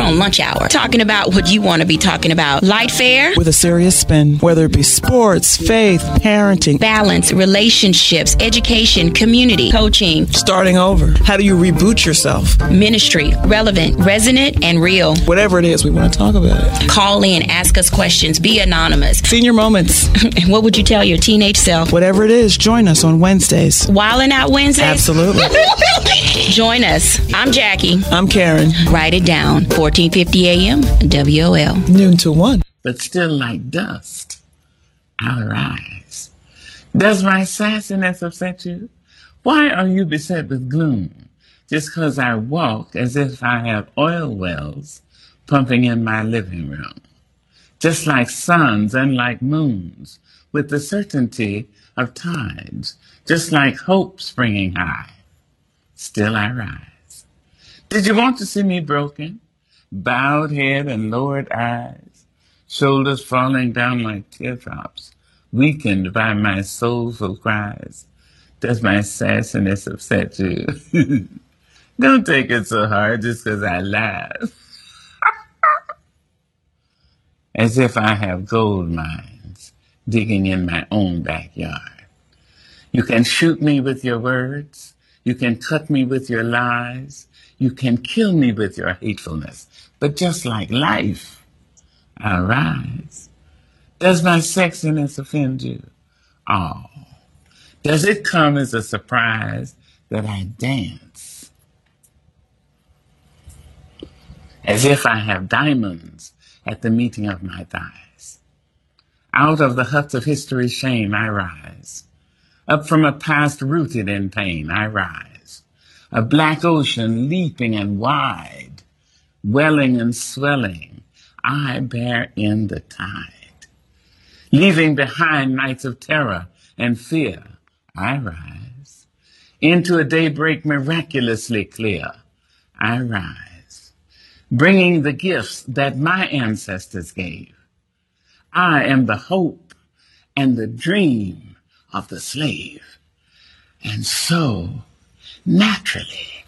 on lunch hour, talking about what you want to be talking about. Light fare with a serious spin, whether it be sports, faith, parenting, balance, relationships, education, community, coaching, starting over. How do you reboot yourself? Ministry, relevant, resonant, and real. Whatever it is, we want to talk about it. Call in, ask us questions, be anonymous. Senior moments. What would you tell your teenage self? Whatever it is, join us on Wednesdays. Wildin' Out Wednesdays? Absolutely. Join us. I'm Jackie. I'm Karen. Write it down. 1450 AM, WOL. Noon to 1. But still like dust, I'll arise. Does my sassiness upset you? Why are you beset with gloom? Just 'cause I walk as if I have oil wells pumping in my living room. Just like suns and like moons, with the certainty of tides. Just like hope springing high. Still I rise. Did you want to see me broken? Bowed head and lowered eyes, shoulders falling down like teardrops, weakened by my soulful cries. Does my sassiness upset you? Don't take it so hard just 'cause I laugh. As if I have gold mines digging in my own backyard. You can shoot me with your words. You can cut me with your lies. You can kill me with your hatefulness. But just like life, I rise. Does my sexiness offend you? Oh, does it come as a surprise that I dance? As if I have diamonds at the meeting of my thighs. Out of the huts of history's shame I rise. Up from a past rooted in pain I rise. A black ocean leaping and wide, welling and swelling, I bear in the tide. Leaving behind nights of terror and fear, I rise. Into a daybreak miraculously clear, I rise. Bringing the gifts that my ancestors gave. I am the hope and the dream of the slave. And so, naturally,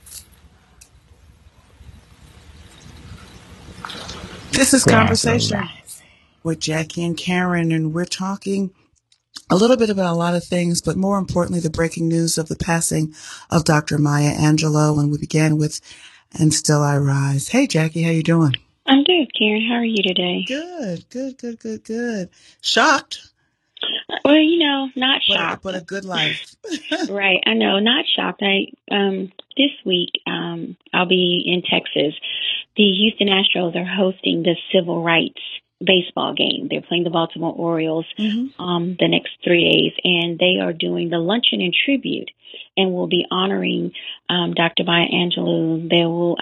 this is Conversation with Jackie and Karen, and we're talking a little bit about a lot of things, but more importantly, the breaking news of the passing of Dr. Maya Angelou. And we began with And Still I Rise. Hey, Jackie, how you doing? I'm good, Karen. How are you today? Good. Shocked? Well, not shocked. But a good life. Right. I know, not shocked. This week, I'll be in Texas. The Houston Astros are hosting the Civil Rights baseball game. They're playing the Baltimore Orioles the next 3 days, and they are doing the luncheon and tribute, and will be honoring Dr. Maya Angelou. They will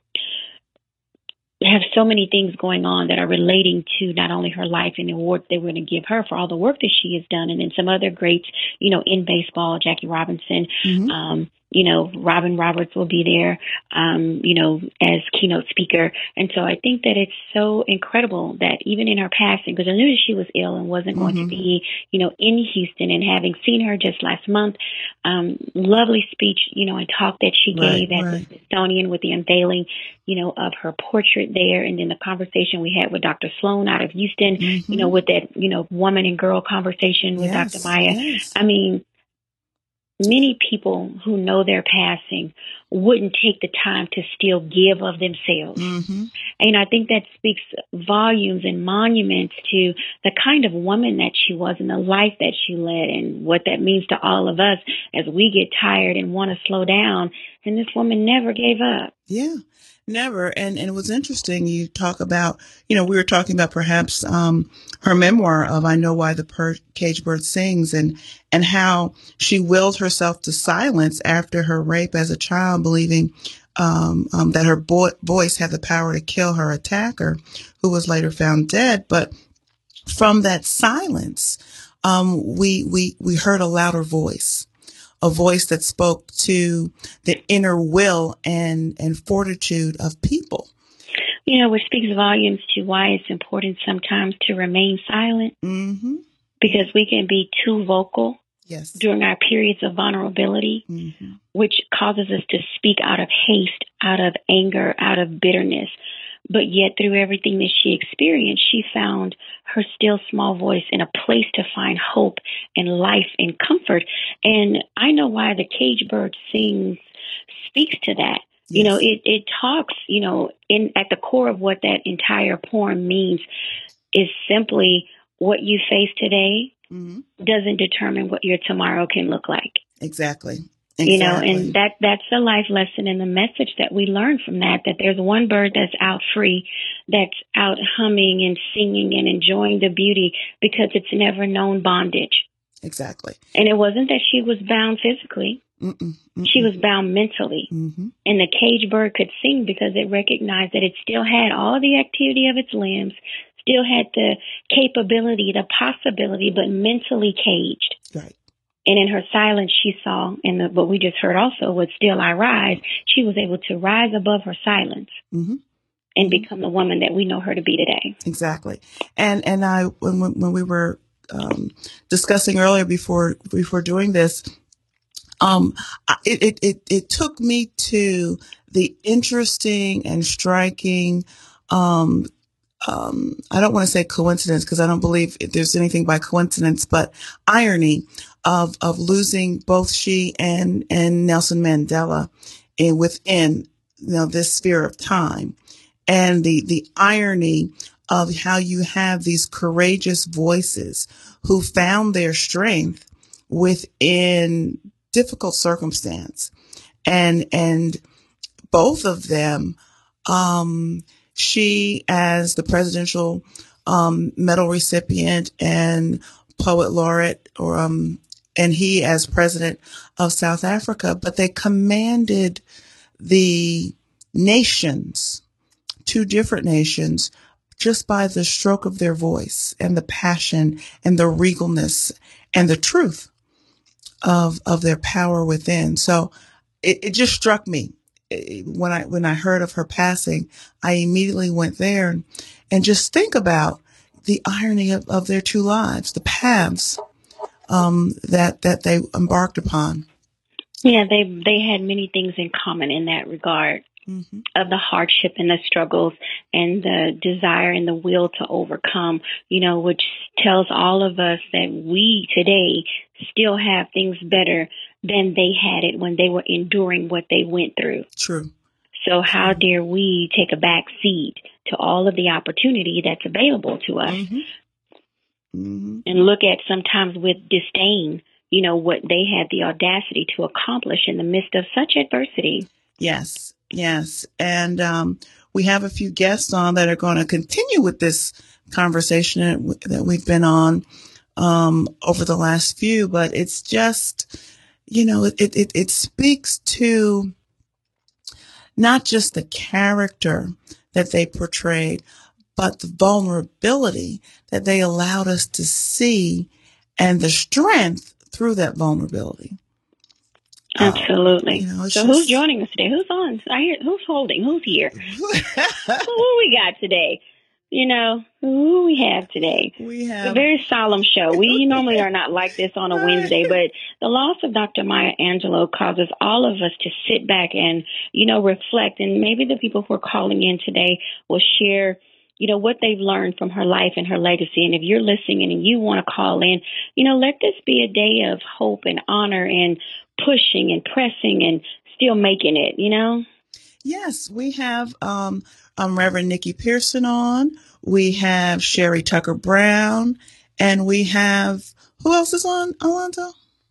have so many things going on that are relating to not only her life and the awards they were going to give her for all the work that she has done, and then some other greats, in baseball, Jackie Robinson, Robin Roberts will be there, as keynote speaker. And so I think that it's so incredible that even in her passing, because I knew that she was ill and wasn't going to be, in Houston, and having seen her just last month, lovely speech, and talk that she gave at the Smithsonian with the unveiling, of her portrait there. And then the conversation we had with Dr. Sloan out of Houston, with that, woman and girl conversation with Dr. Maya. Yes. I mean, many people who know their passing wouldn't take the time to still give of themselves. And I think that speaks volumes and monuments to the kind of woman that she was and the life that she led, and what that means to all of us as we get tired and want to slow down. And this woman never gave up. Yeah. Never. And it was interesting. You talk about, we were talking about perhaps her memoir of I Know Why the Caged Bird Sings, and how she willed herself to silence after her rape as a child, believing that her voice had the power to kill her attacker, who was later found dead. But from that silence, we heard a louder voice. A voice that spoke to the inner will and fortitude of people. Which speaks volumes to why it's important sometimes to remain silent. Because we can be too vocal. Yes. during our periods of vulnerability, Mm-hmm. which causes us to speak out of haste, out of anger, out of bitterness. But yet, through everything that she experienced, she found her still small voice in a place to find hope and life and comfort. And I know why the cage bird sings speaks to that. You know, Yes. it talks, you know, in at the core of what that entire poem means is simply what you face today Mm-hmm. doesn't determine what your tomorrow can look like. Exactly. You know, and Exactly. that's the life lesson and the message that we learn from that there's one bird that's out free, that's out humming and singing and enjoying the beauty because it's never known bondage. Exactly. And it wasn't that she was bound physically. Mm-mm. She Mm-mm. was bound mentally. Mm-hmm. And the cage bird could sing because it recognized that it still had all the activity of its limbs, still had the capability, the possibility, but mentally caged. Right. And in her silence, she saw, and what we just heard also was Still I Rise, she was able to rise above her silence Mm-hmm. and become the woman that we know her to be today. Exactly. And I when we were discussing earlier before doing this, it took me to the interesting and striking. I don't want to say coincidence because I don't believe there's anything by coincidence, but irony of losing both she and Nelson Mandela within this sphere of time, and the irony of how you have these courageous voices who found their strength within difficult circumstance, and both of them, she as the presidential medal recipient and poet laureate, and he as president of South Africa, but they commanded the nations, two different nations, just by the stroke of their voice and the passion and the regalness and the truth of their power within. So it just struck me when I heard of her passing. I immediately went there and just think about the irony of their two lives, the paths that they embarked upon. Yeah, they had many things in common in that regard. Mm-hmm. Of the hardship and the struggles and the desire and the will to overcome, which tells all of us that we today still have things better than they had it when they were enduring what they went through. True. So how dare we take a back seat to all of the opportunity that's available to us, Mm-hmm. Mm-hmm. and look at sometimes with disdain, what they had the audacity to accomplish in the midst of such adversity. Yes. Yes. And we have a few guests on that are going to continue with this conversation that we've been on over the last few, but it's just, it speaks to not just the character that they portrayed, but the vulnerability that they allowed us to see and the strength through that vulnerability. Absolutely. So who's joining us today? Who's on? I hear who's holding? Who's here? Who we got today? Who we have today? We have a very solemn show. We normally are not like this on a Wednesday, but the loss of Dr. Maya Angelou causes all of us to sit back and, reflect. And maybe the people who are calling in today will share, what they've learned from her life and her legacy. And if you're listening and you want to call in, let this be a day of hope and honor and pushing and pressing and still making it, Yes, we have Reverend Nikki Pearson on. We have Sherry Tucker Brown, and we have who else is on, Alonzo?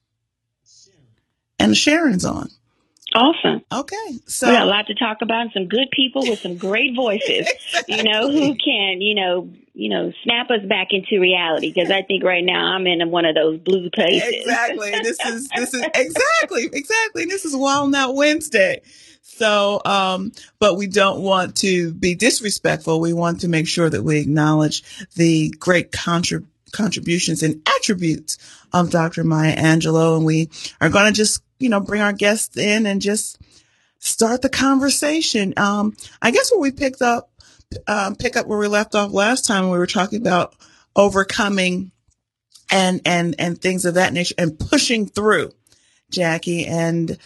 And Sharon's on. Awesome. Okay, so we got a lot to talk about, and some good people with some great voices, exactly. Who can, snap us back into reality. Because I think right now I'm in one of those blue places. Exactly. This is exactly. This is Wild Out Wednesday. So, but we don't want to be disrespectful. We want to make sure that we acknowledge the great contributions and attributes of Dr. Maya Angelou. And we are going to just, bring our guests in and just start the conversation. I guess where we pick up where we left off last time, we were talking about overcoming and things of that nature, and pushing through, Jackie, and,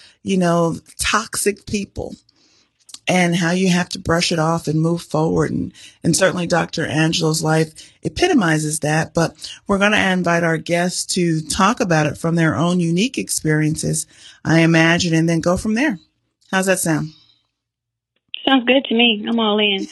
toxic people, and how you have to brush it off and move forward. And certainly Dr. Angelo's life epitomizes that. But we're going to invite our guests to talk about it from their own unique experiences, I imagine, and then go from there. How's that sound? Sounds good to me. I'm all in.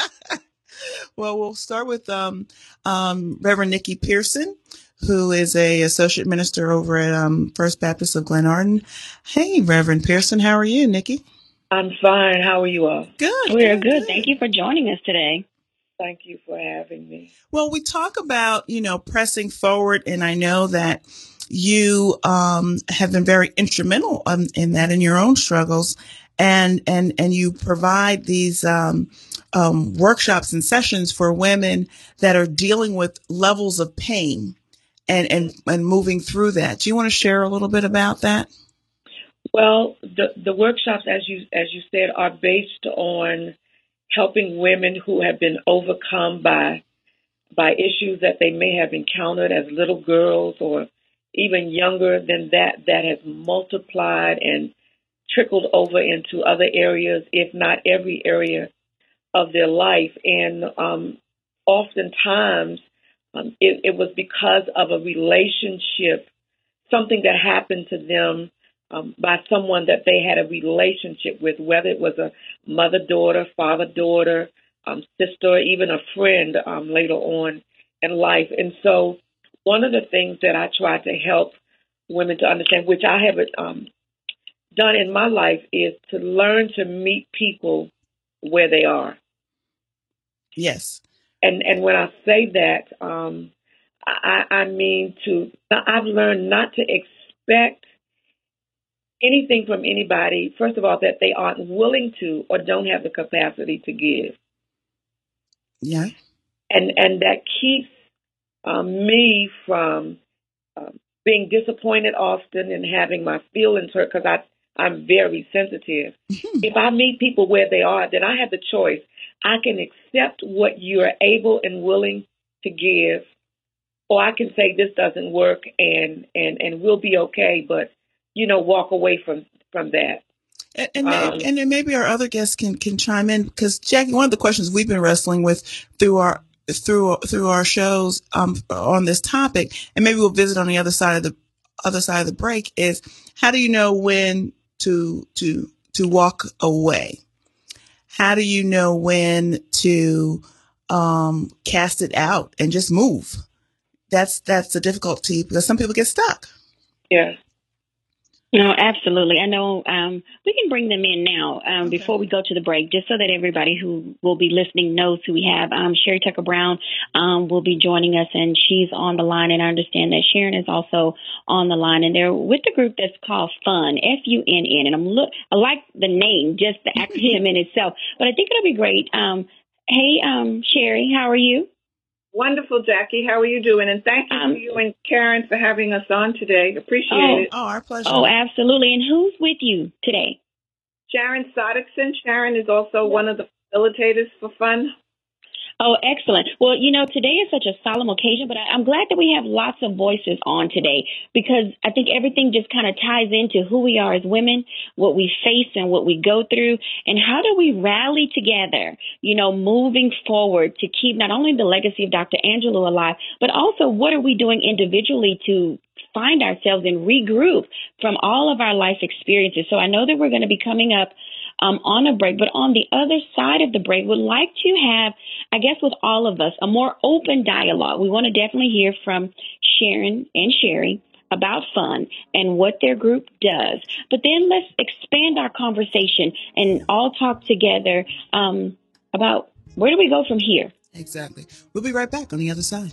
Well, we'll start with Reverend Nikki Pearson, who is a associate minister over at First Baptist of Glenarden. Hey, Reverend Pearson, how are you, Nikki? I'm fine. How are you all? Good. We are good. Thank you for joining us today. Thank you for having me. Well, we talk about, pressing forward, and I know that you have been very instrumental in that, in your own struggles, and you provide these workshops and sessions for women that are dealing with levels of pain and moving through that. Do you want to share a little bit about that? Well, the workshops, as you said, are based on helping women who have been overcome by issues that they may have encountered as little girls or even younger than that has multiplied and trickled over into other areas, if not every area of their life. And oftentimes it was because of a relationship, something that happened to them by someone that they had a relationship with, whether it was a mother-daughter, father-daughter, sister, even a friend later on in life. And so one of the things that I try to help women to understand, which I have done in my life, is to learn to meet people where they are. Yes. And when I say that, I mean I've learned not to expect anything from anybody, first of all, that they aren't willing to or don't have the capacity to give. Yeah. And that keeps me from being disappointed often and having my feelings hurt, because I'm very sensitive. Mm-hmm. If I meet people where they are, then I have the choice. I can accept what you are able and willing to give, or I can say this doesn't work and we'll be okay, but walk away from that. And then maybe our other guests can chime in, because Jackie, one of the questions we've been wrestling with through our shows on this topic, and maybe we'll visit on the other side of the break, is how do you know when to walk away? How do you know when to cast it out and just move? That's the difficulty, because some people get stuck. Yeah. No, absolutely. I know we can bring them in now before we go to the break, just so that everybody who will be listening knows who we have. Sherry Tucker Brown will be joining us, and she's on the line. And I understand that Sharon is also on the line, and they're with the group that's called FUNN, FUNN. And I like the name, just the acronym in itself, but I think it'll be great. Hey, Sherry, how are you? Wonderful, Jackie. How are you doing? And thank you to you and Karen for having us on today. Appreciate it. Oh, our pleasure. Oh, absolutely. And who's with you today? Sharon Soddickson. Sharon is also one of the facilitators for FUNN. Oh, excellent. Well, today is such a solemn occasion, but I'm glad that we have lots of voices on today, because I think everything just kind of ties into who we are as women, what we face and what we go through, and how do we rally together, moving forward to keep not only the legacy of Dr. Angelo alive, but also what are we doing individually to find ourselves and regroup from all of our life experiences. So I know that we're going to be coming up on a break, but on the other side of the break, would like to have, I guess, with all of us, a more open dialogue. We want to definitely hear from Sharon and Sherry about FUNN and what their group does. But then let's expand our conversation and all talk together about where do we go from here. Exactly. We'll be right back on the other side.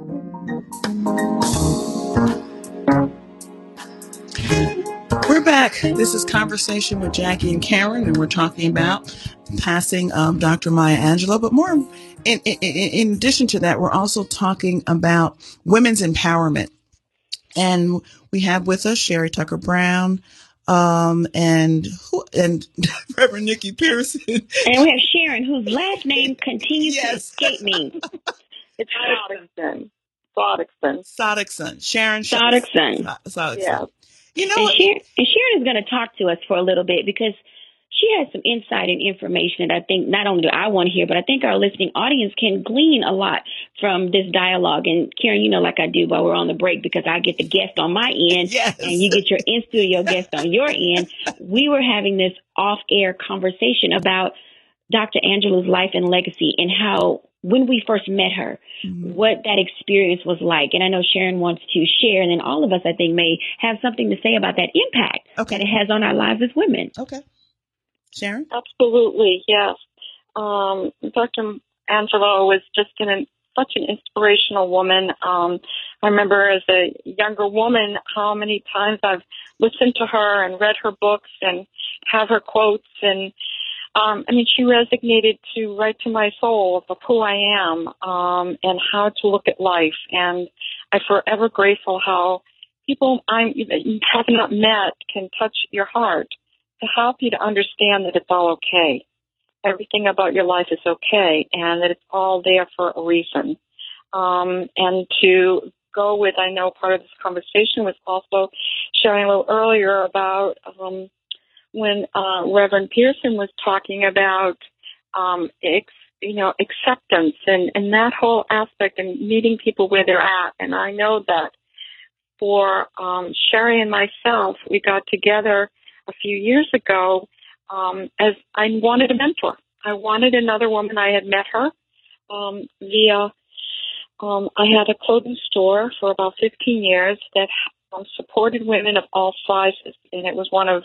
We're back. This is Conversation with Jackie and Karen, and we're talking about the passing of Dr. Maya Angelou. But more, in addition to that, we're also talking about women's empowerment. And we have with us Sherry Tucker Brown, and Reverend Nikki Pearson. And we have Sharon, whose last name continues to escape me. It's Soddickson. Sodexon. Sharon Sodexon. Sodexon. Yeah. You know, And Sharon is going to talk to us for a little bit because she has some insight and information that I think not only do I want to hear, but I think our listening audience can glean a lot from this dialogue. And Karen, you know, like I do while we're on the break, because I get the guest on my end yes. and you get your in-studio guest on your end. We were having this off-air conversation about Dr. Angelou's life and legacy and how when we first met her, what that experience was like. And I know Sharon wants to share, and then all of us, I think, may have something to say about that impact that it has on our lives as women. Okay. Sharon? Absolutely, yes. Dr. Angelou was just such an inspirational woman. I remember as a younger woman how many times I've listened to her and read her books and have her quotes. And she resonated right to my soul of who I am and how to look at life. And I'm forever grateful how people you have not met can touch your heart to help you to understand that it's all okay. Everything about your life is okay and that it's all there for a reason. And to go with, I know part of this conversation was also sharing a little earlier about when Reverend Pearson was talking about acceptance and that whole aspect and meeting people where they're at. And I know that for Sherry and myself, we got together a few years ago as I wanted a mentor. I wanted another woman. I had met her via I had a clothing store for about 15 years that supported women of all sizes, and it was one of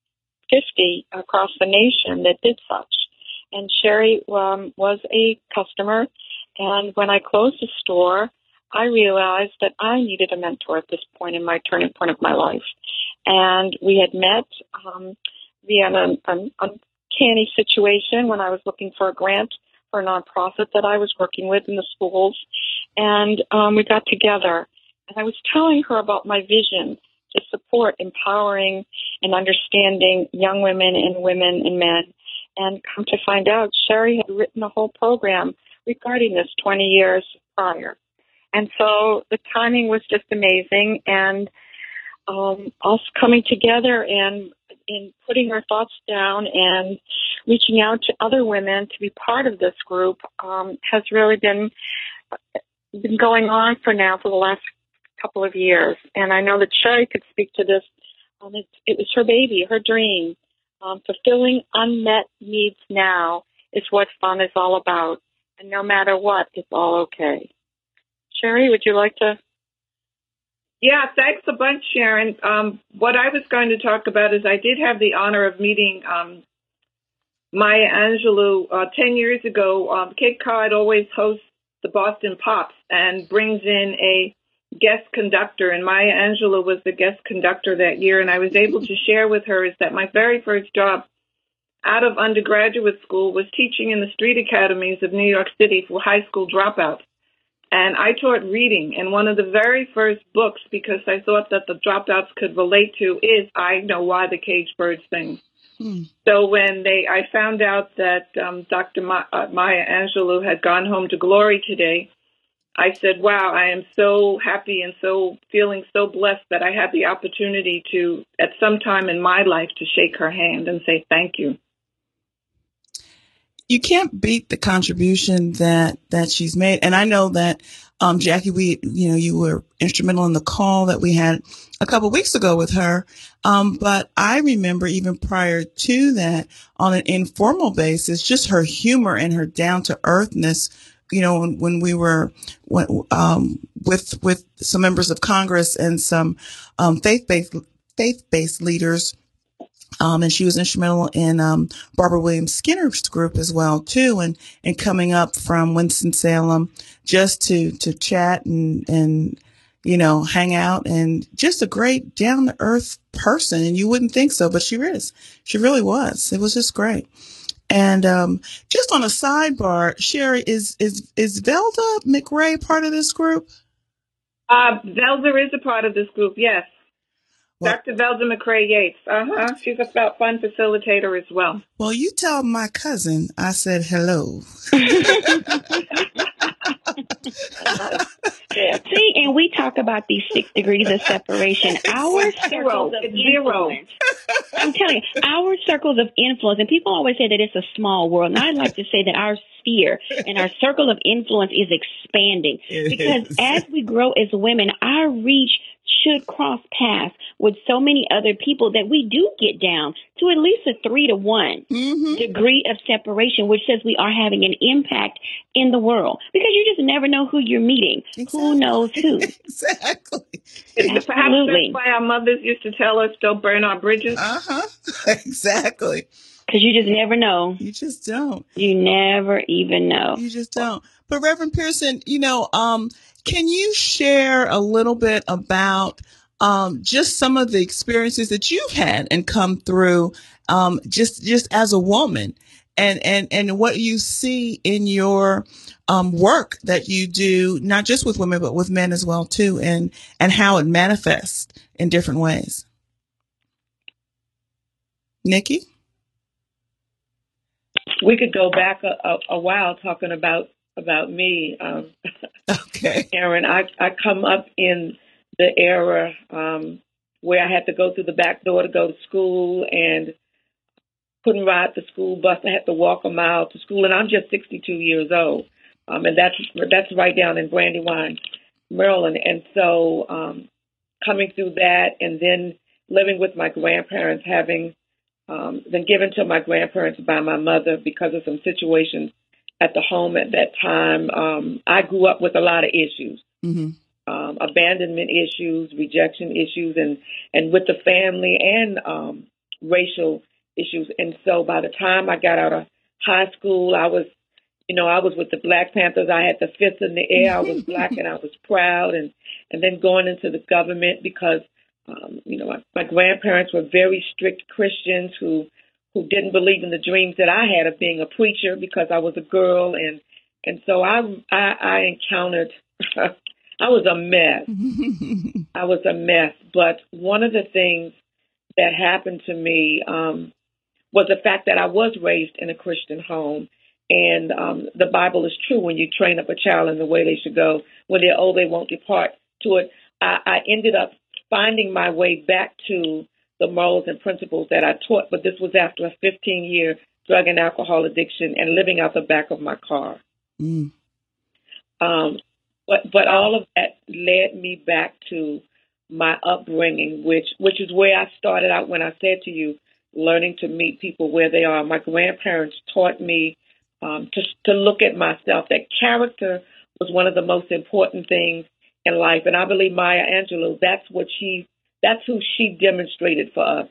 50 across the nation that did such. And Sherry was a customer, and when I closed the store, I realized that I needed a mentor at this point in my turning point of my life. And we had met via an uncanny situation when I was looking for a grant for a nonprofit that I was working with in the schools. And we got together, and I was telling her about my vision to support empowering and understanding young women and men. And come to find out, Sherry had written a whole program regarding this 20 years prior. And so the timing was just amazing. And us coming together and putting our thoughts down and reaching out to other women to be part of this group has really been going on for the last couple of years. And I know that Sherry could speak to this. It was her baby, her dream. Fulfilling unmet needs now is what fun is all about. And no matter what, it's all okay. Sherry, would you like to? Yeah, thanks a bunch, Sharon. What I was going to talk about is I did have the honor of meeting Maya Angelou 10 years ago. Cape Cod always hosts the Boston Pops and brings in a guest conductor, and Maya Angelou was the guest conductor that year. And I was able to share with her is that my very first job out of undergraduate school was teaching in the street academies of New York City for high school dropouts. And I taught reading, and one of the very first books, because I thought that the dropouts could relate to, is I Know Why the Caged Bird Sings. So when I found out that Dr. Maya Angelou had gone home to glory today, I said, wow, I am so happy and so feeling so blessed that I had the opportunity to, at some time in my life, to shake her hand and say thank you. You can't beat the contribution that she's made. And I know that, Jackie, you were instrumental in the call that we had a couple of weeks ago with her. But I remember even prior to that, on an informal basis, just her humor and her down to earthness, when we were, with some members of Congress and some, faith-based leaders. And she was instrumental in Barbara Williams Skinner's group as well, too, and coming up from Winston-Salem just to chat and hang out, and just a great down-to-earth person. And you wouldn't think so, but she is. She really was. It was just great. And just on a sidebar, Sherry, is Velda McRae part of this group? Velda is a part of this group, yes. Dr. Velda McRae Yates. She's a fun facilitator as well. Well, you tell my cousin I said hello. See, talk about these 6 degrees of separation, our circles of influence. I'm telling you, our circles of influence, and people always say that it's a small world, and I'd like to say that our sphere and our circle of influence is expanding because as we grow as women, our reach should cross paths with so many other people that we do get down to at least a 3 to 1 degree of separation, which says we are having an impact in the world because you just never know who you're meeting. Exactly. Who knows who? Exactly. Perhaps that's why our mothers used to tell us, don't burn our bridges. Exactly. Because you just never know. You just don't. You never even know. You just don't. But Reverend Pearson, can you share a little bit about just some of the experiences that you've had and come through just as a woman and what you see in your work that you do, not just with women, but with men as well, too, and how it manifests in different ways? Nikki? We could go back a while talking about me. Okay. Aaron, I come up in the era where I had to go through the back door to go to school and couldn't ride the school bus. I had to walk a mile to school, and I'm just 62 years old. And that's right down in Brandywine, Maryland. And so coming through that and then living with my grandparents, having been given to my grandparents by my mother because of some situations at the home at that time. I grew up with a lot of issues, abandonment issues, rejection issues, and with the family and racial issues. And so by the time I got out of high school, I was with the Black Panthers. I had the fist in the air. I was Black and I was proud. And then going into the government because my grandparents were very strict Christians who didn't believe in the dreams that I had of being a preacher because I was a girl, and so I encountered. I was a mess. I was a mess. But one of the things that happened to me was the fact that I was raised in a Christian home, and the Bible is true. When you train up a child in the way they should go, when they're old, they won't depart to it. I ended up finding my way back to the morals and principles that I taught, but this was after a 15-year drug and alcohol addiction and living out the back of my car. But all of that led me back to my upbringing, which is where I started out when I said to you, learning to meet people where they are. My grandparents taught me to look at myself, that character was one of the most important things in life. And I believe Maya Angelou, that's who she demonstrated for us.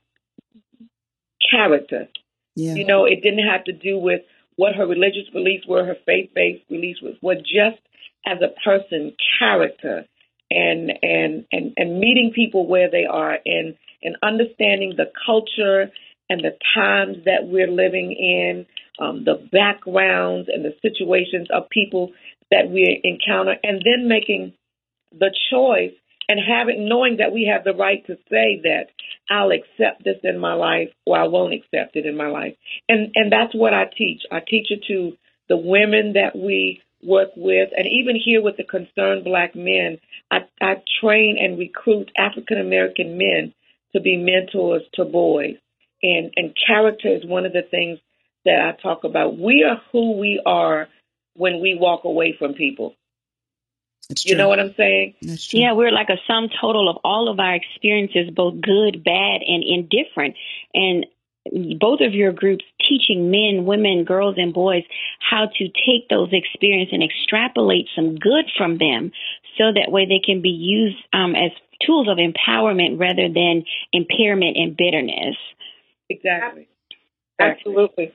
Character. Yeah. It didn't have to do with what her religious beliefs were, her faith-based beliefs were just as a person, character and meeting people where they are and understanding the culture and the times that we're living in, the backgrounds and the situations of people that we encounter, and then making the choice and knowing that we have the right to say that I'll accept this in my life or I won't accept it in my life. And that's what I teach. I teach it to the women that we work with, and even here with the Concerned Black Men, I train and recruit African-American men to be mentors to boys. And character is one of the things that I talk about. We are who we are when we walk away from people. You know what I'm saying? That's true. Yeah, we're like a sum total of all of our experiences, both good, bad, and indifferent. And both of your groups teaching men, women, girls, and boys how to take those experiences and extrapolate some good from them so that way they can be used as tools of empowerment rather than impairment and bitterness. Exactly. Absolutely.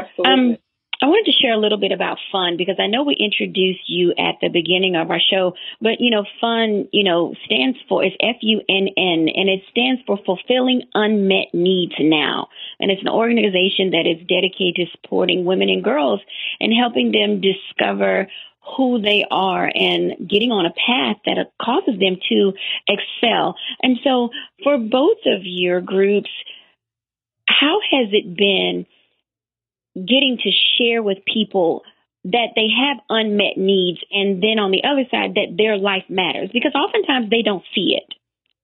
I wanted to share a little bit about fun because I know we introduced you at the beginning of our show, but, fun, stands for, it's FUNN, and it stands for Fulfilling Unmet Needs Now. And it's an organization that is dedicated to supporting women and girls and helping them discover who they are and getting on a path that causes them to excel. And so for both of your groups, how has it been getting to share with people that they have unmet needs, and then on the other side that their life matters, because oftentimes they don't see it.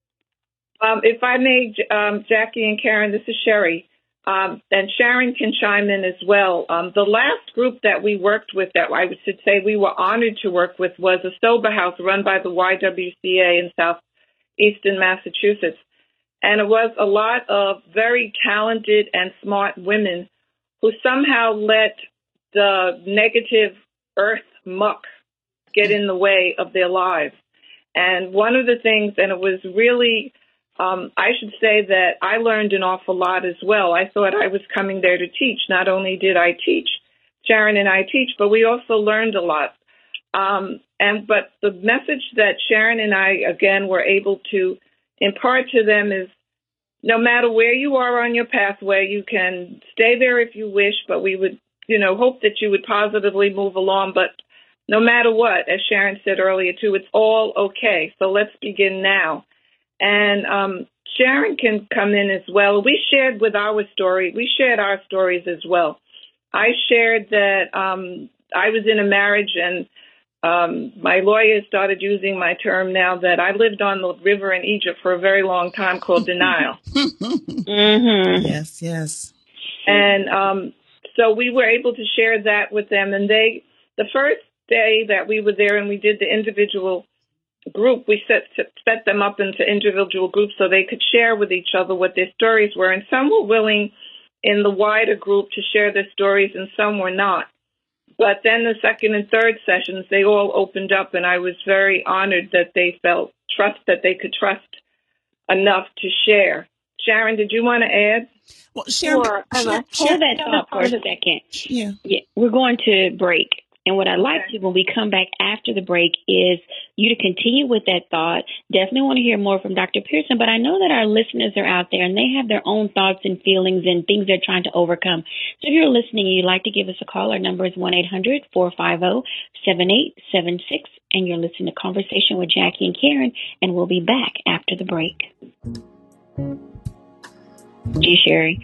If I may, Jackie and Karen, this is Sherry, and Sharon can chime in as well. The last group that we worked with, that I should say we were honored to work with, was a sober house run by the YWCA in southeastern Massachusetts. And it was a lot of very talented and smart women who somehow let the negative earth muck get in the way of their lives. And one of the things, and it was really, I should say that I learned an awful lot as well. I thought I was coming there to teach. Not only did I teach, Sharon and I teach, but we also learned a lot. But the message that Sharon and I, again, were able to impart to them is, no matter where you are on your pathway, you can stay there if you wish, but we would, hope that you would positively move along. But no matter what, as Sharon said earlier too, it's all okay. So let's begin now. And Sharon can come in as well. We shared our stories as well. I shared that I was in a marriage, and my lawyer started using my term now, that I lived on the river in Egypt for a very long time, called denial. Mm-hmm. Yes. And so we were able to share that with them. And the first day that we were there and we did the individual group, we set them up into individual groups so they could share with each other what their stories were. And some were willing in the wider group to share their stories, and some were not. But then the second and third sessions, they all opened up, and I was very honored that they felt that they could trust enough to share. Sharon, did you want to add? Well, Sharon, Sure. Hold that thought for a second. Yeah. We're going to break. And what I'd like to, when we come back after the break, is you to continue with that thought. Definitely want to hear more from Dr. Pearson, but I know that our listeners are out there and they have their own thoughts and feelings and things they're trying to overcome. So if you're listening and you'd like to give us a call, our number is 1-800-450-7876, and you're listening to Conversation with Jackie and Karen, and we'll be back after the break. Gee, Sherry.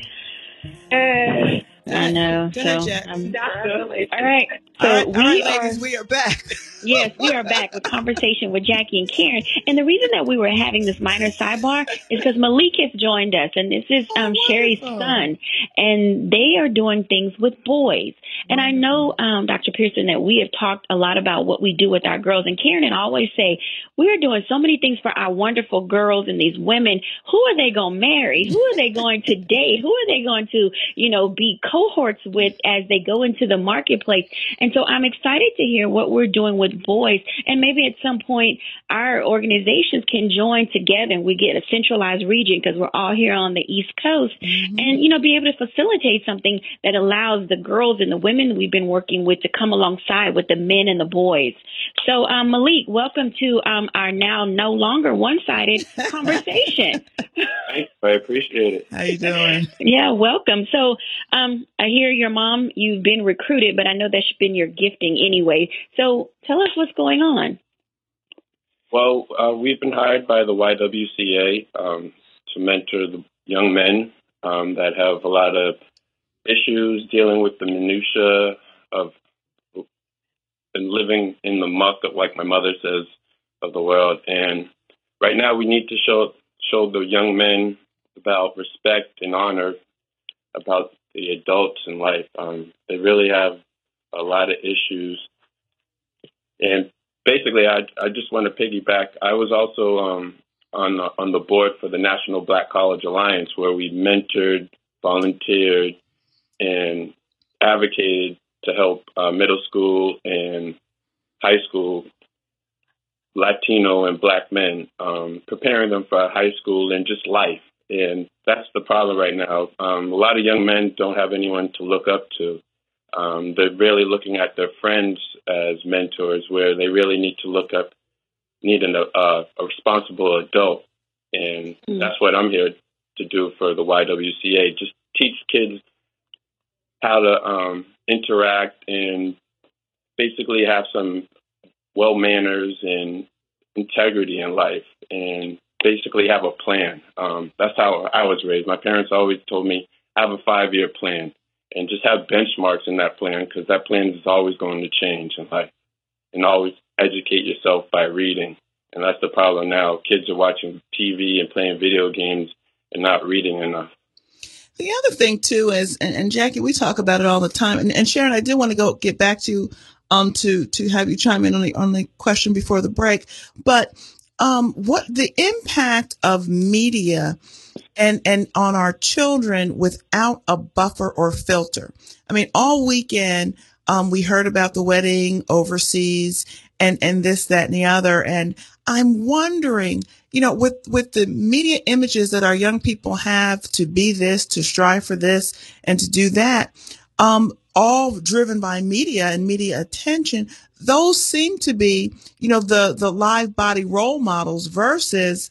I know. Go ahead, Jack. All right. So all right, ladies, we are back. Yes, we are back with Conversation with Jackie and Karen. And the reason that we were having this minor sidebar is because Malik has joined us, and this is Sherry's son, and they are doing things with boys. And I know, Dr. Pearson, that we have talked a lot about what we do with our girls. And Karen and I always say, we're doing so many things for our wonderful girls and these women. Who are they going to marry? Who are they going to date? Who are they going to, be cohorts with as they go into the marketplace? And so I'm excited to hear what we're doing with boys. And maybe at some point our organizations can join together and we get a centralized region, because we're all here on the East Coast, and, be able to facilitate something that allows the girls and the women we've been working with to come alongside with the men and the boys. So, Malik, welcome to our now no longer one-sided conversation. Thanks. I appreciate it. How you doing? Yeah, welcome. So I hear your mom, you've been recruited, but I know that's been your gifting anyway. So tell us what's going on. Well, we've been hired by the YWCA to mentor the young men that have a lot of issues dealing with the minutia of and living in the muck, of, like my mother says, of the world. And right now we need to show the young men about respect and honor, about the adults in life. They really have a lot of issues. And basically, I just want to piggyback. I was also on the board for the National Black College Alliance, where we mentored, volunteered, and advocated to help middle school and high school Latino and Black men, preparing them for high school and just life. And that's the problem right now. A lot of young men don't have anyone to look up to. They're really looking at their friends as mentors, where they really need a responsible adult. And that's what I'm here to do for the YWCA, just teach kids how to interact and basically have some well manners and integrity in life, and basically have a plan. That's how I was raised. My parents always told me, have a 5-year plan. and just have benchmarks in that plan, because that plan is always going to change in life, and always educate yourself by reading. And that's the problem now. Kids are watching TV and playing video games and not reading enough. The other thing too is, and Jackie, we talk about it all the time. And Sharon, I did want to get back to you, to have you chime in on the question before the break. But what the impact of media and on our children without a buffer or filter. I mean, all weekend we heard about the wedding overseas and this, that, and the other. And I'm wondering, with the media images that our young people have to be this, to strive for this, and to do that, all driven by media and media attention, those seem to be, the live body role models versus,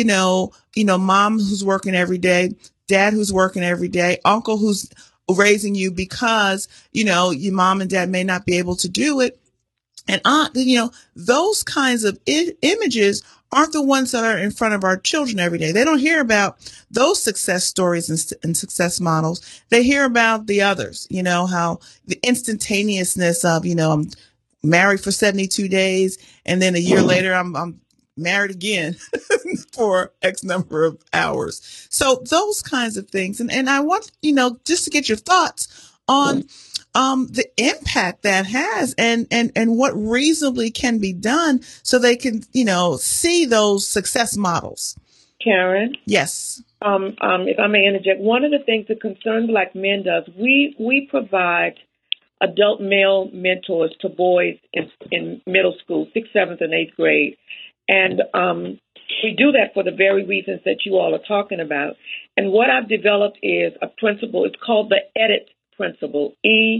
mom who's working every day, dad who's working every day, uncle who's raising you because, your mom and dad may not be able to do it. And those kinds of images aren't the ones that are in front of our children every day. They don't hear about those success stories and success models. They hear about the others, how the instantaneousness of, I'm married for 72 days. And then a year later, I'm married again for X number of hours. So those kinds of things. And I want, just to get your thoughts on the impact that has and what reasonably can be done so they can, see those success models. Karen? Yes. If I may interject, one of the things that Concerned Black Men does, we provide adult male mentors to boys in middle school, 6th, 7th, and 8th grade. And we do that for the very reasons that you all are talking about. And what I've developed is a principle. It's called the EDIT principle,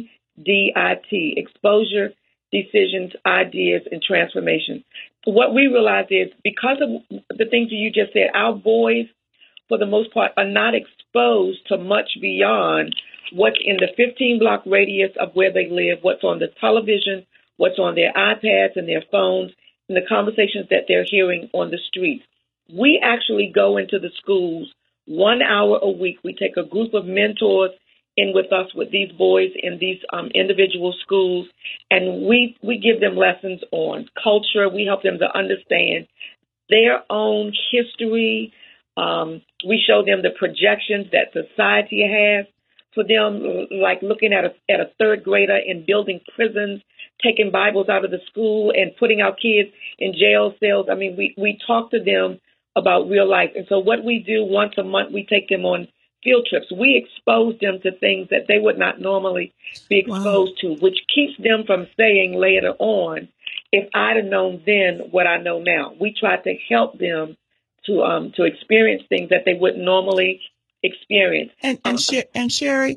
EDIT, exposure, decisions, ideas, and transformation. What we realize is because of the things that you just said, our boys, for the most part, are not exposed to much beyond what's in the 15-block radius of where they live, what's on the television, what's on their iPads and their phones, and the conversations that they're hearing on the streets. We actually go into the schools 1 hour a week. We take a group of mentors in with us with these boys in these individual schools, and we give them lessons on culture. We help them to understand their own history. We show them the projections that society has for them, like looking at a third grader and building prisons, taking Bibles out of the school and putting our kids in jail cells. I mean, we talk to them about real life. And so what we do once a month, we take them on field trips. We expose them to things that they would not normally be exposed to, which keeps them from saying later on, if I'd have known then what I know now. We try to help them to experience things that they wouldn't normally experience. And Sherry,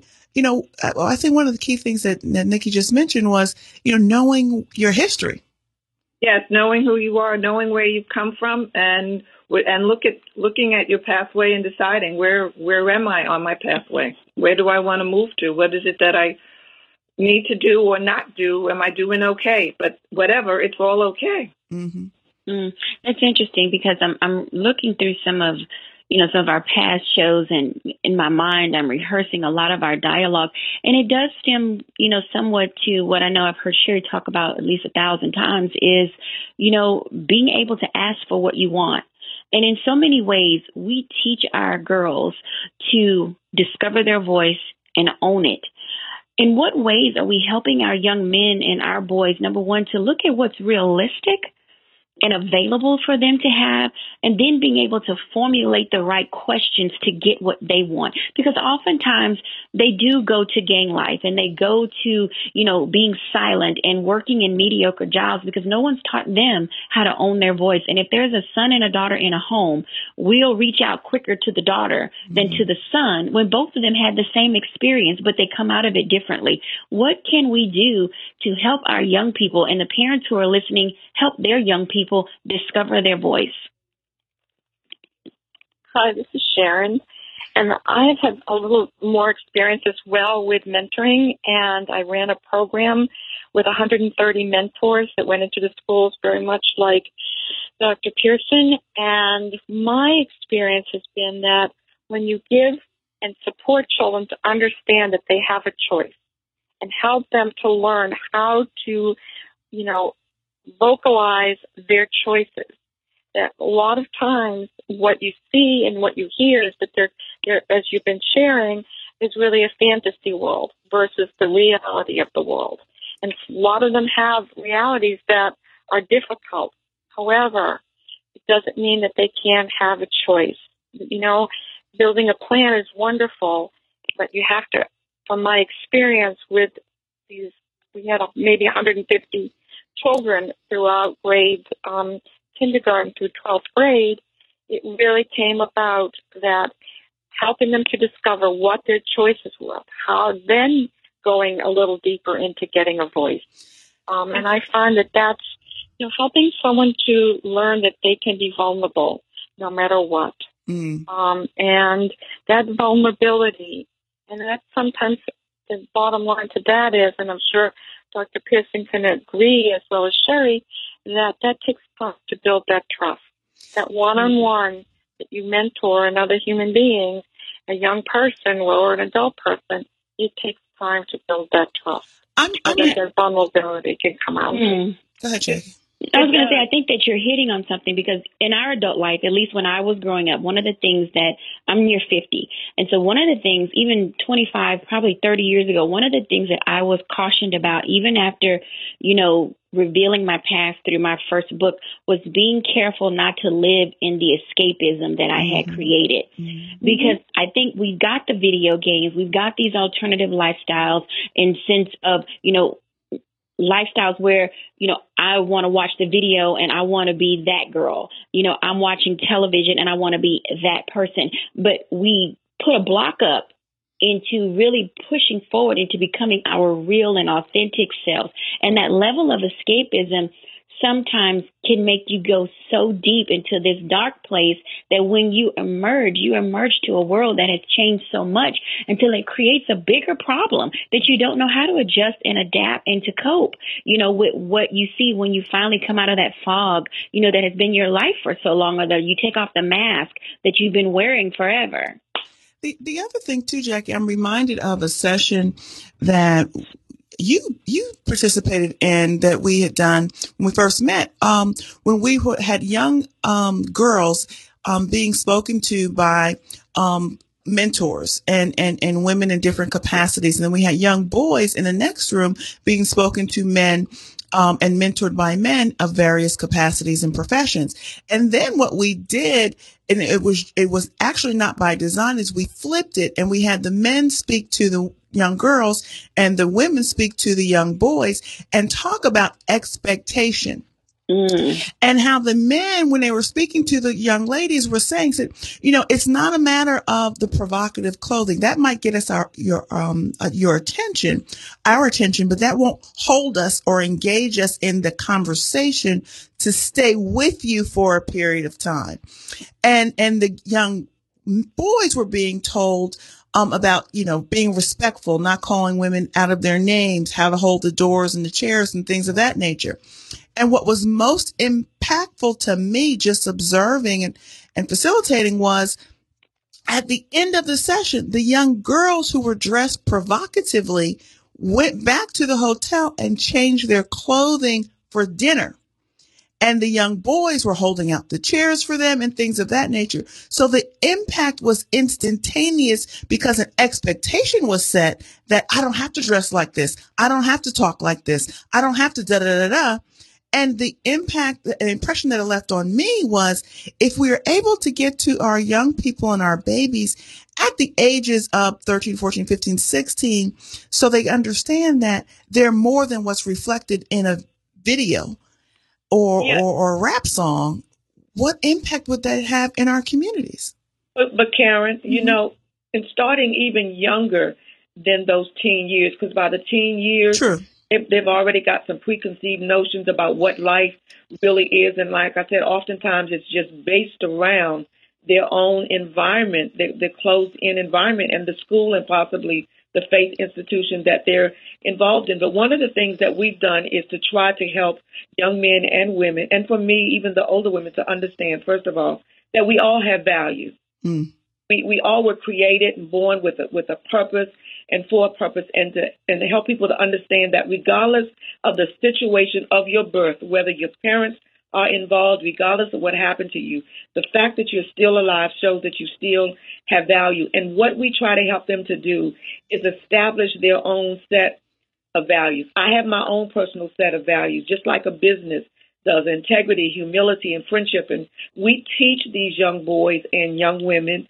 I think one of the key things that Nikki just mentioned was, knowing your history. Yes, knowing who you are, knowing where you've come from, and looking at your pathway and deciding where am I on my pathway? Where do I want to move to? What is it that I need to do or not do? Am I doing okay? But whatever, it's all okay. Mm-hmm. That's interesting because I'm looking through some of our past shows, and in my mind, I'm rehearsing a lot of our dialogue, and it does stem, somewhat to what I know I've heard Sherry talk about at least 1,000 times is, being able to ask for what you want. And in so many ways, we teach our girls to discover their voice and own it. In what ways are we helping our young men and our boys, number one, to look at what's realistic and available for them to have, and then being able to formulate the right questions to get what they want? Because oftentimes they do go to gang life and they go to, being silent and working in mediocre jobs because no one's taught them how to own their voice. And if there's a son and a daughter in a home, we'll reach out quicker to the daughter than to the son when both of them had the same experience, but they come out of it differently. What can we do to help our young people and the parents who are listening help their young people discover their voice? Hi, this is Sharon, and I've had a little more experience as well with mentoring, and I ran a program with 130 mentors that went into the schools, very much like Dr. Pearson, and my experience has been that when you give and support children to understand that they have a choice and help them to learn how to, vocalize their choices. That a lot of times what you see and what you hear is that they're, as you've been sharing, is really a fantasy world versus the reality of the world. And a lot of them have realities that are difficult. However, it doesn't mean that they can't have a choice. Building a plan is wonderful, but you have to, from my experience with these, we had maybe 150 children throughout grades, kindergarten through 12th grade, it really came about that helping them to discover what their choices were, how then going a little deeper into getting a voice. And I find that that's, helping someone to learn that they can be vulnerable no matter what. And that vulnerability, and that's sometimes the bottom line to that is, and I'm sure Dr. Pearson can agree as well as Sherry, that takes time to build that trust. That one-on-one that you mentor another human being, a young person or an adult person, it takes time to build that trust. That vulnerability can come out. Go ahead, Jackie. I was going to say, I think that you're hitting on something because in our adult life, at least when I was growing up, one of the things that I'm near 50. And so one of the things, even 25, probably 30 years ago, one of the things that I was cautioned about, even after, revealing my past through my first book, was being careful not to live in the escapism that I had created. Because I think we've got the video games, we've got these alternative lifestyles in sense of, lifestyles where, I want to watch the video and I want to be that girl. I'm watching television and I want to be that person. But we put a block up into really pushing forward into becoming our real and authentic selves. And that level of escapism sometimes can make you go so deep into this dark place that when you emerge to a world that has changed so much until it creates a bigger problem that you don't know how to adjust and adapt and to cope, with what you see when you finally come out of that fog, that has been your life for so long, or that you take off the mask that you've been wearing forever. The other thing too, Jackie, I'm reminded of a session that you participated in that we had done when we first met, when we had young girls being spoken to by mentors and women in different capacities. And then we had young boys in the next room being spoken to men and mentored by men of various capacities and professions. And then what we did, and it was actually not by design, is we flipped it and we had the men speak to the young girls and the women speak to the young boys and talk about expectation. And how the men, when they were speaking to the young ladies, were saying that, it's not a matter of the provocative clothing that might get us your attention, but that won't hold us or engage us in the conversation to stay with you for a period of time. And the young boys were being told about, being respectful, not calling women out of their names, how to hold the doors and the chairs and things of that nature. And what was most impactful to me, just observing and facilitating, was at the end of the session, the young girls who were dressed provocatively went back to the hotel and changed their clothing for dinner. And the young boys were holding out the chairs for them and things of that nature. So the impact was instantaneous because an expectation was set that I don't have to dress like this. I don't have to talk like this. I don't have to da-da-da-da. And the impact, the impression that it left on me was, if we are able to get to our young people and our babies at the ages of 13, 14, 15, 16, so they understand that they're more than what's reflected in a video or a rap song, what impact would that have in our communities? But Karen, in starting even younger than those teen years, because by the teen years, True. They've already got some preconceived notions about what life really is. And like I said, oftentimes it's just based around their own environment, the closed-in environment, and the school and possibly the faith institution that they're involved in. But one of the things that we've done is to try to help young men and women, and for me, even the older women, to understand, first of all, that we all have value. We all were created and born with a purpose and for a purpose, and to help people to understand that regardless of the situation of your birth, whether your parents are involved, regardless of what happened to you, the fact that you're still alive shows that you still have value. And what we try to help them to do is establish their own set of values. I have my own personal set of values, just like a business does: integrity, humility, and friendship. And we teach these young boys and young women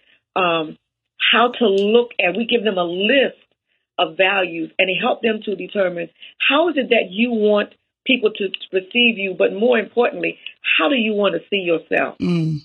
how to look at, we give them a list of values and help them to determine how is it that you want people to perceive you, but more importantly, how do you want to see yourself? And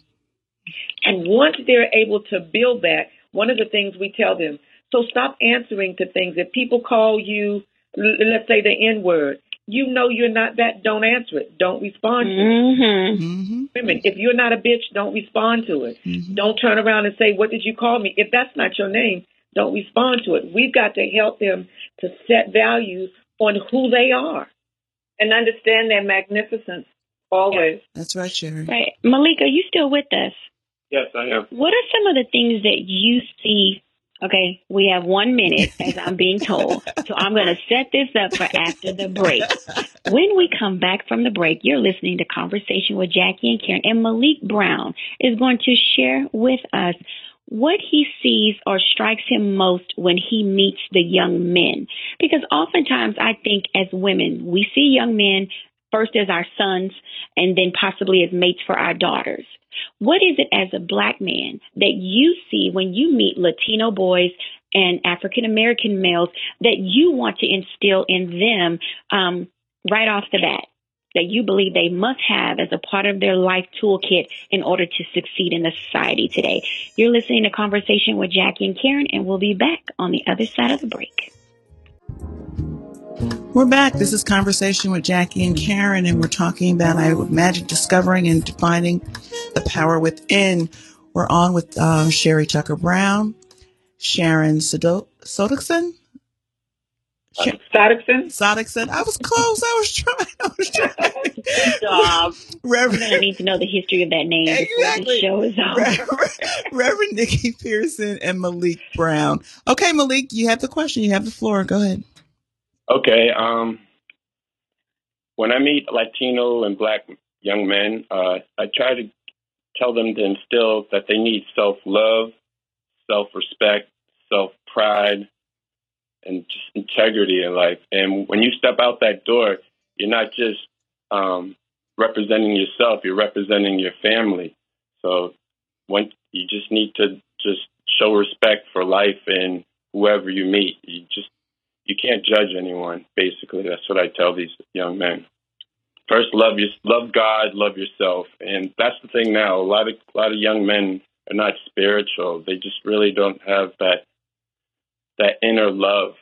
once they're able to build that, one of the things we tell them, so stop answering to things. If people call you, let's say the N-word, you know you're not that, don't answer it. Don't respond to it. Women, if you're not a bitch, don't respond to it. Don't turn around and say, what did you call me? If that's not your name, don't respond to it. We've got to help them to set values on who they are. And understand their magnificence always. That's right, Sherry. Right. Malik, are you still with us? Yes, I am. What are some of the things that you see? Okay, we have 1 minute, as I'm being told. So I'm going to set this up for after the break. When we come back from the break, you're listening to Conversation with Jackie and Karen, and Malik Brown is going to share with us what he sees or strikes him most when he meets the young men. Because oftentimes I think as women, we see young men first as our sons and then possibly as mates for our daughters. What is it as a Black man that you see when you meet Latino boys and African American males that you want to instill in them right off the bat, that you believe they must have as a part of their life toolkit in order to succeed in the society today? You're listening to Conversation with Jackie and Karen, and we'll be back on the other side of the break. We're back. This is Conversation with Jackie and Karen, and we're talking about, I would imagine, discovering and defining the power within. We're on with Sherry Tucker Brown, Sharon Sodexon. Sodexon. I was close. I was trying. Good job. We're going to need to know the history of that name before the show is over. Reverend Nikki Pearson and Malik Brown. Okay, Malik, you have the question. You have the floor. Go ahead. Okay. When I meet Latino and Black young men, I try to tell them to instill that they need self-love, self-respect, self-pride, and just integrity in life. And when you step out that door, you're not just representing yourself, you're representing your family. So you just need to just show respect for life and whoever you meet. You can't judge anyone, basically. That's what I tell these young men. First, love God, love yourself. And that's the thing now. A lot of young men are not spiritual. They just really don't have that inner love.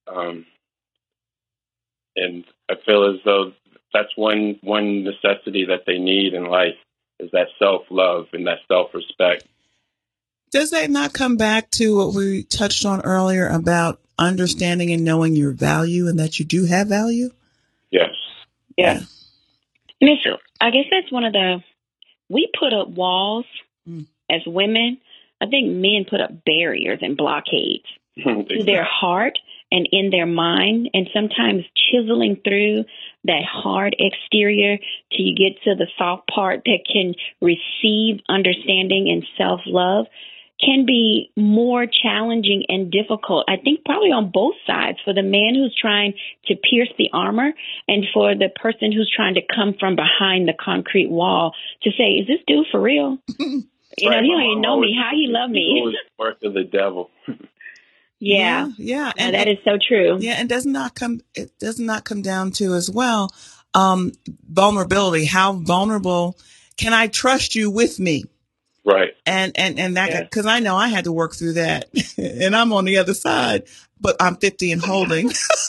And I feel as though that's one necessity that they need in life, is that self-love and that self-respect. Does that not come back to what we touched on earlier about understanding and knowing your value and that you do have value? Yes. Yeah. Mister, I guess that's one of we put up walls as women. I think men put up barriers and blockades to their heart and in their mind, and sometimes chiseling through that hard exterior till you get to the soft part that can receive understanding and self-love can be more challenging and difficult, I think probably on both sides, for the man who's trying to pierce the armor and for the person who's trying to come from behind the concrete wall to say, is this dude for real? You know, you don't even know me. How you love me? It's work of the devil. Yeah. And that is so true. Yeah. And it does not come down to as well, vulnerability. How vulnerable can I trust you with me? Right. And that, because I know I had to work through that and I'm on the other side, but I'm 50 and holding.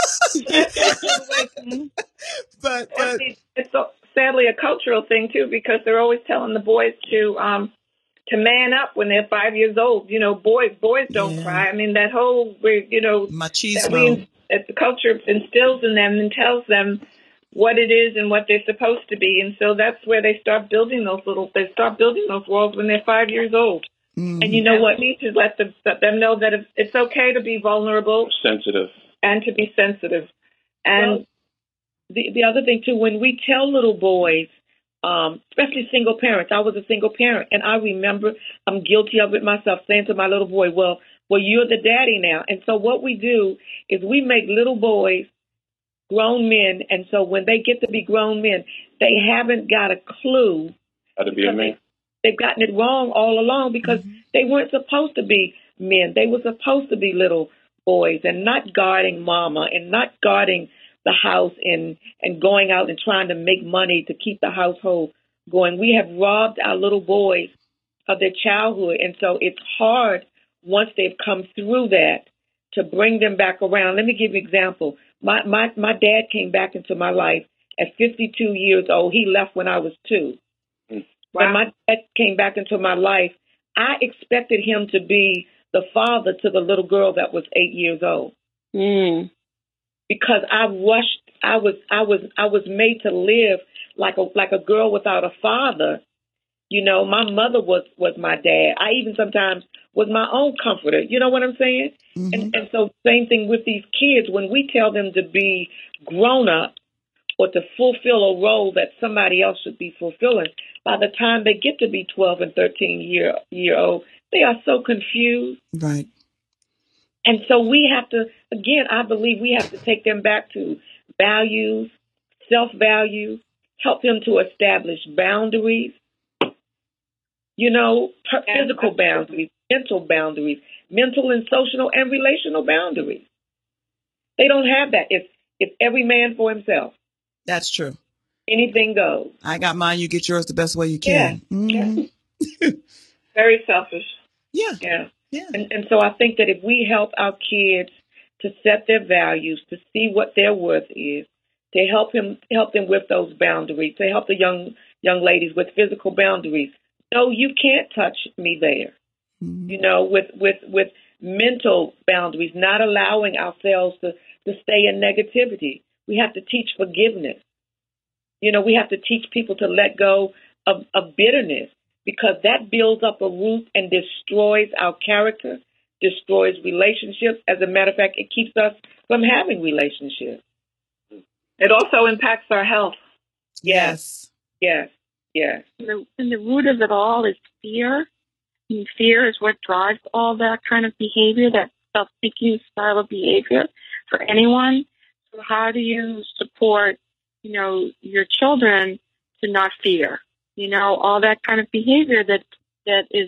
but it's sadly a cultural thing too, because they're always telling the boys to man up when they're 5 years old. You know, boys don't cry. I mean, that whole, machismo. The culture instills in them and tells them what it is and what they're supposed to be. And so that's where they start building those walls when they're 5 years old. And you know what? We need to let them know that it's okay to be vulnerable, sensitive, and to be sensitive. And the other thing too, when we tell little boys, especially single parents, I was a single parent, and I remember, I'm guilty of it myself, saying to my little boy, well, you're the daddy now. And so what we do is we make little boys grown men, and so when they get to be grown men, they haven't got a clue how to be a man. They've gotten it wrong all along because they weren't supposed to be men. They were supposed to be little boys and not guarding mama and not guarding the house and going out and trying to make money to keep the household going. We have robbed our little boys of their childhood. And so it's hard once they've come through that to bring them back around. Let me give you an example. My dad came back into my life at 52 years old. He left when I was 2. When my dad came back into my life, I expected him to be the father to the little girl that was 8 years old. Because I was made to live like a girl without a father. You know, my mother was my dad. I even sometimes was my own comforter. You know what I'm saying? And so same thing with these kids. When we tell them to be grown up or to fulfill a role that somebody else should be fulfilling, by the time they get to be 12 and 13 year old, they are so confused. Right. And so we have to, again, I believe we have to take them back to values, self-value, help them to establish boundaries, you know, physical boundaries, mental and social and relational boundaries. They don't have that. It's every man for himself. That's true. Anything goes. I got mine. You get yours the best way you can. Yeah. Very selfish. Yeah. And so I think that if we help our kids to set their values, to see what their worth is, to help them with those boundaries, to help the young ladies with physical boundaries. No, you can't touch me there. You know, with mental boundaries, not allowing ourselves to stay in negativity. We have to teach forgiveness. You know, we have to teach people to let go of bitterness, because that builds up a root and destroys our character, destroys relationships. As a matter of fact, it keeps us from having relationships. It also impacts our health. Yes. And the root of it all is fear. And fear is what drives all that kind of behavior, that self-seeking style of behavior for anyone. So how do you support, you know, your children to not fear? You know, all that kind of behavior that is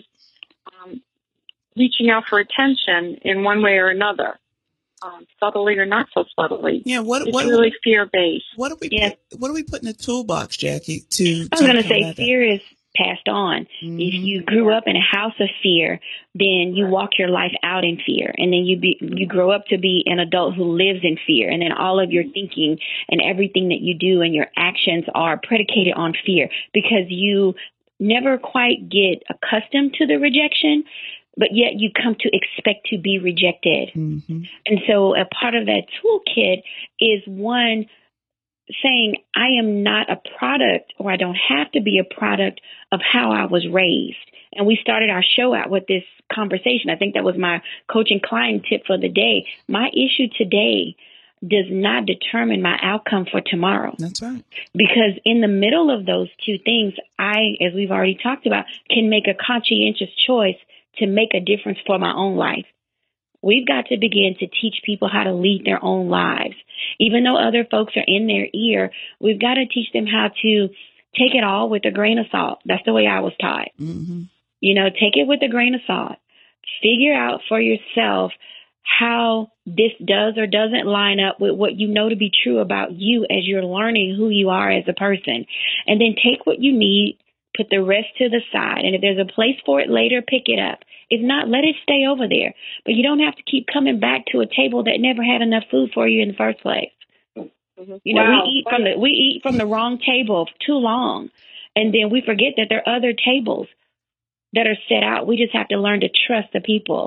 reaching out for attention in one way or another, subtly or not so subtly. Yeah, it's really fear-based. What do we put in the toolbox, Jackie? I was going to say fear is passed on. If you grew up in a house of fear, then you walk your life out in fear, and then you grow up to be an adult who lives in fear, and then all of your thinking and everything that you do and your actions are predicated on fear, because you never quite get accustomed to the rejection, but yet you come to expect to be rejected. And so a part of that toolkit is one, saying I am not a product, or I don't have to be a product of how I was raised. And we started our show out with this conversation. I think that was my coaching client tip for the day. My issue today does not determine my outcome for tomorrow. That's right. Because in the middle of those two things, I, as we've already talked about, can make a conscientious choice to make a difference for my own life. We've got to begin to teach people how to lead their own lives. Even though other folks are in their ear, we've got to teach them how to take it all with a grain of salt. That's the way I was taught. You know, take it with a grain of salt. Figure out for yourself how this does or doesn't line up with what you know to be true about you as you're learning who you are as a person. And then take what you need, put the rest to the side. And if there's a place for it later, pick it up. If not, let it stay over there. But you don't have to keep coming back to a table that never had enough food for you in the first place. You know, we eat from the wrong table too long, and then we forget that there are other tables that are set out. We just have to learn to trust the people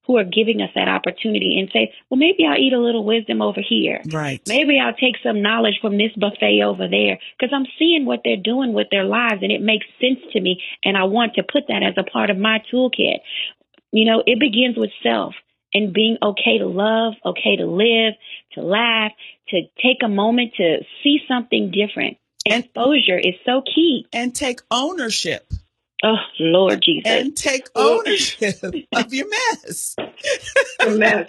who are giving us that opportunity and say, well, maybe I'll eat a little wisdom over here. Right. Maybe I'll take some knowledge from this buffet over there, because I'm seeing what they're doing with their lives and it makes sense to me. And I want to put that as a part of my toolkit. You know, it begins with self and being okay to love, okay to live, to laugh, to take a moment to see something different. Exposure is so key. And take ownership. Oh, Lord Jesus. And take ownership of your mess. The mess.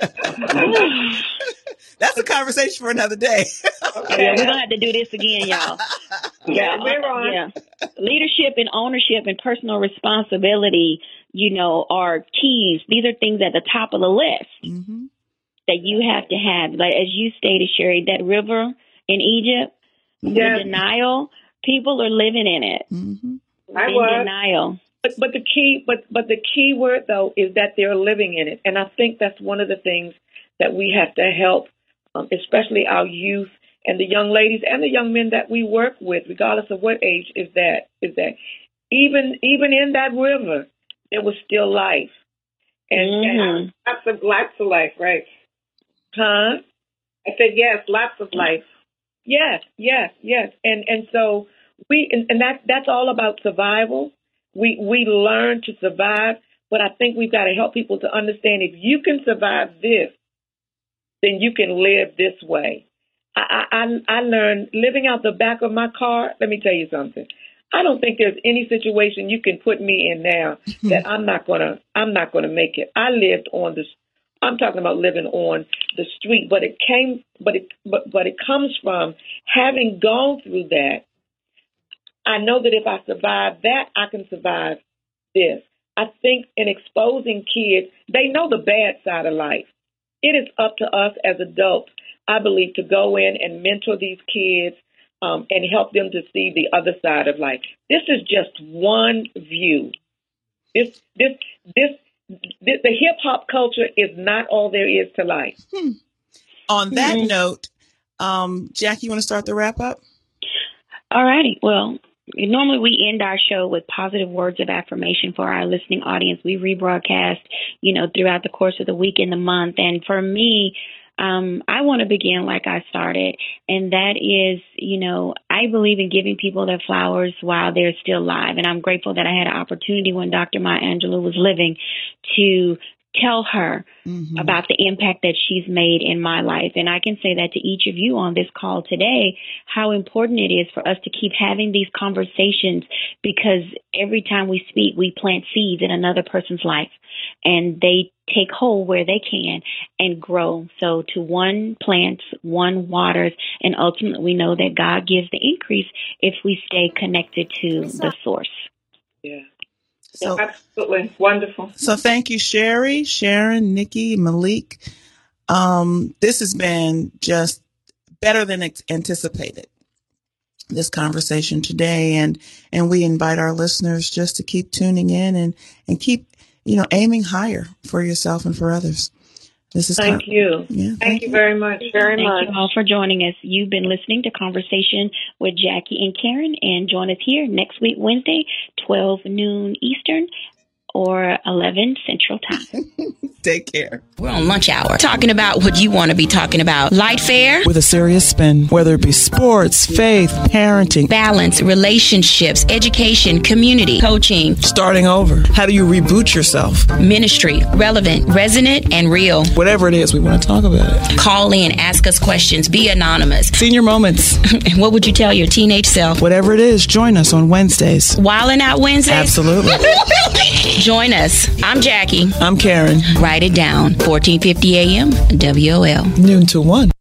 That's a conversation for another day. Okay. Yeah, we're going to have to do this again, y'all. Yeah, we're on. Yeah. Leadership and ownership and personal responsibility, you know, are keys. These are things at the top of the list that you have to have. Like, as you stated, Sherry, that river in Egypt, the denial, people are living in it. Denial. But the key word though is that they're living in it, and I think that's one of the things that we have to help, especially our youth and the young ladies and the young men that we work with, regardless of what age, is that even in that river there was still life, and lots of life, right? Huh? I said yes, lots of life. Yes, and so that's all about survival. We learn to survive, but I think we've got to help people to understand, if you can survive this, then you can live this way. I learned living out the back of my car. Let me tell you something. I don't think there's any situation you can put me in now that I'm not gonna make it. I lived on this. I'm talking about living on the street, but it comes from having gone through that. I know that if I survive that, I can survive this. I think in exposing kids, they know the bad side of life. It is up to us as adults, I believe, to go in and mentor these kids and help them to see the other side of life. This is just one view. The hip hop culture is not all there is to life. On that note, Jackie, you want to start the wrap up? All righty. Well, normally we end our show with positive words of affirmation for our listening audience. We rebroadcast, throughout the course of the week and the month. And for me, I want to begin like I started, and that is, I believe in giving people their flowers while they're still alive. And I'm grateful that I had an opportunity when Dr. Maya Angelou was living to tell her about the impact that she's made in my life. And I can say that to each of you on this call today, how important it is for us to keep having these conversations, because every time we speak, we plant seeds in another person's life, and they take hold where they can and grow. So to one plants, one waters, and ultimately we know that God gives the increase if we stay connected to the source. Yeah. So, absolutely wonderful. So thank you, Sherry, Sharon, Nikki, Malik. This has been just better than anticipated, this conversation today. And we invite our listeners just to keep tuning in and keep, aiming higher for yourself and for others. Thank you. Yeah, thank you very much. Thank you all for joining us. You've been listening to Conversation with Jackie and Karen, and join us here next week, Wednesday, 12 noon Eastern or 11 Central Time. Take care. We're on lunch hour, talking about what you want to be talking about. Light fare with a serious spin, whether it be sports, faith, parenting, balance, relationships, education, community, coaching, starting over. How do you reboot yourself? Ministry, relevant, resonant, and real. Whatever it is, we want to talk about it. Call in, ask us questions, be anonymous. Senior moments. And what would you tell your teenage self? Whatever it is, join us on Wednesdays. Wildin' Out Wednesdays? Absolutely. Join us. I'm Jackie. I'm Karen. Write it down. 1450 AM, WOL. Noon to 1.